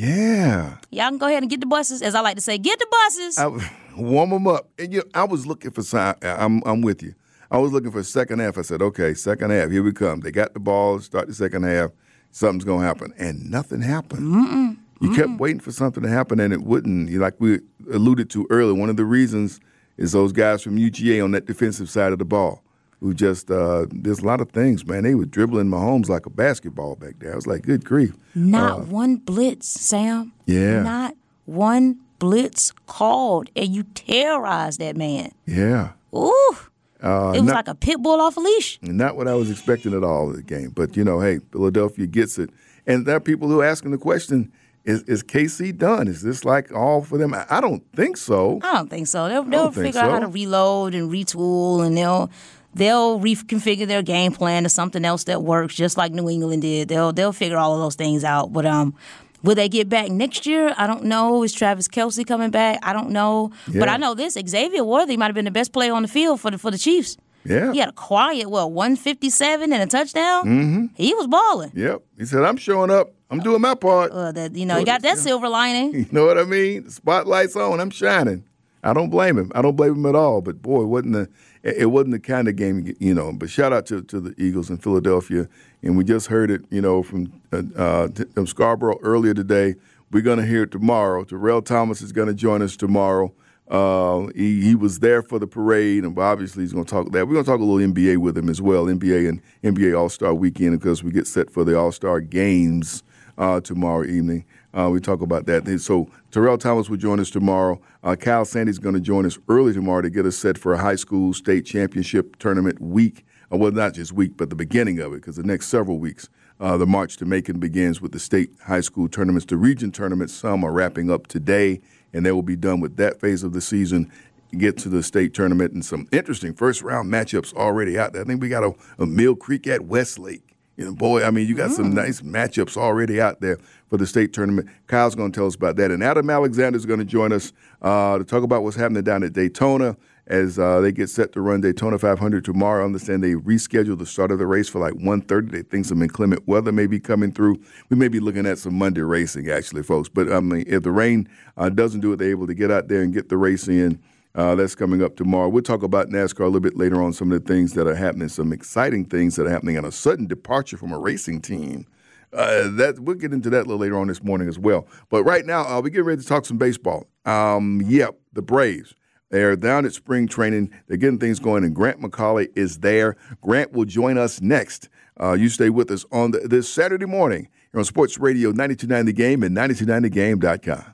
Yeah. Y'all can go ahead and get the buses, as I like to say. Get the buses. I, warm them up. And you know, I was looking for some. I'm, I'm with you. I was looking for second half. I said, okay, second half, here we come. They got the ball, start the second half. Something's going to happen. And nothing happened. Mm-mm. You Mm-mm. kept waiting for something to happen, and it wouldn't. Like we alluded to earlier, one of the reasons is those guys from U G A on that defensive side of the ball who just, uh, there's a lot of things, man. They were dribbling Mahomes like a basketball back there. I was like, good grief. Not uh, one blitz, Sam. Yeah. Not one blitz called, and you terrorized that man. Yeah. Ooh. Uh, it was not, like a pit bull off a leash. Not what I was expecting at all of the game. But, you know, hey, Philadelphia gets it. And there are people who are asking the question, is, is K C done? Is this like all for them? I, I don't think so. I don't think so. They'll, they'll figure so. out how to reload and retool, and they'll they'll reconfigure their game plan to something else that works, just like New England did. They'll they'll figure all of those things out. But um, will they get back next year? I don't know. Is Travis Kelce coming back? I don't know. Yeah. But I know this: Xavier Worthy might have been the best player on the field for the for the Chiefs. Yeah. He had a quiet, what, one fifty-seven and a touchdown? Mm-hmm. He was balling. Yep. He said, I'm showing up. I'm doing my part. Uh, that, you know, he got that silver lining. You know what I mean? The spotlight's on. I'm shining. I don't blame him. I don't blame him at all. But, boy, it wasn't the, it wasn't the kind of game, you know. But shout out to, to the Eagles in Philadelphia. And we just heard it, you know, from, uh, uh, from Scarborough earlier today. We're going to hear it tomorrow. Terrell Thomas is going to join us tomorrow. Uh, he, he was there for the parade, and obviously he's going to talk that. We're going to talk a little N B A with him as well, N B A and N B A All-Star Weekend, because we get set for the All-Star Games uh, tomorrow evening. Uh, we talk about that. So Terrell Thomas will join us tomorrow. Uh, Kyle Sandy's going to join us early tomorrow to get us set for a high school state championship tournament week. Uh, well, not just week, but the beginning of it, because the next several weeks, uh, the March to Macon begins with the state high school tournaments. The region tournaments, some are wrapping up today, and they will be done with that phase of the season, get to the state tournament, and some interesting first-round matchups already out there. I think we got a, a Mill Creek at Westlake. You know, boy, I mean, you got mm. some nice matchups already out there for the state tournament. Kyle's going to tell us about that. And Adam Alexander is going to join us uh, to talk about what's happening down at Daytona as uh, they get set to run Daytona five hundred tomorrow. I understand they rescheduled the start of the race for like one thirty. They think some inclement weather may be coming through. We may be looking at some Monday racing, actually, folks. But, I mean, if the rain uh, doesn't do it, they're able to get out there and get the race in. Uh, that's coming up tomorrow. We'll talk about NASCAR a little bit later on, some of the things that are happening, some exciting things that are happening, and a sudden departure from a racing team. Uh, that we'll get into that a little later on this morning as well. But right now, uh, we're getting ready to talk some baseball. Um, yep, the Braves. They're down at spring training. They're getting things going, and Grant McCauley is there. Grant will join us next. Uh, you stay with us on the, this Saturday morning here on Sports Radio ninety-two point nine The Game and ninety-two point nine the game dot com.